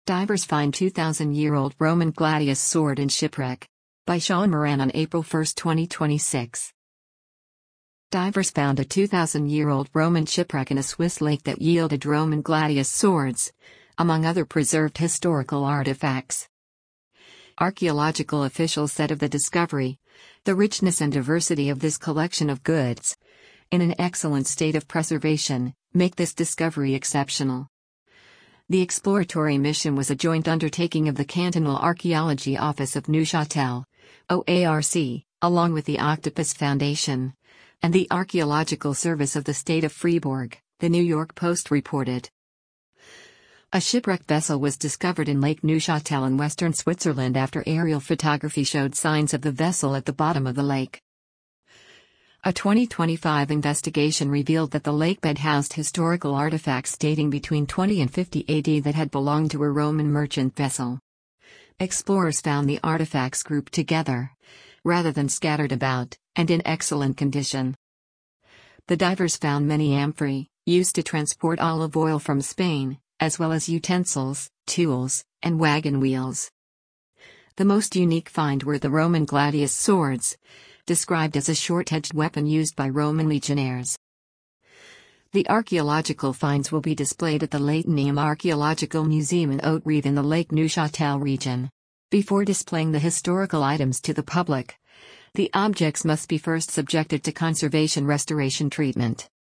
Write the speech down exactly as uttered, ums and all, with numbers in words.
Divers find two thousand year old Roman gladius sword in shipwreck. By Sean Moran on April first, twenty twenty-six. Divers found a two thousand year old Roman shipwreck in a Swiss lake that yielded Roman gladius swords, among other preserved historical artifacts. Archaeological officials said of the discovery, "The richness and diversity of this collection of goods, in an excellent state of preservation, make this discovery exceptional." The exploratory mission was a joint undertaking of the Cantonal Archaeology Office of Neuchâtel, O A R C, along with the Octopus Foundation, and the Archaeological Service of the State of Fribourg, the New York Post reported. A shipwrecked vessel was discovered in Lake Neuchâtel in western Switzerland after aerial photography showed signs of the vessel at the bottom of the lake. A twenty twenty-five investigation revealed that the lakebed housed historical artifacts dating between twenty and fifty A D that had belonged to a Roman merchant vessel. Explorers found the artifacts grouped together, rather than scattered about, and in excellent condition. The divers found many amphorae, used to transport olive oil from Spain, as well as utensils, tools, and wagon wheels. The most unique find were the Roman gladius swords, described as a short-edged weapon used by Roman legionnaires. The archaeological finds will be displayed at the Laytonium Archaeological Museum in Haute-Rive in the Lake Neuchâtel region. Before displaying the historical items to the public, the objects must be first subjected to conservation restoration treatment.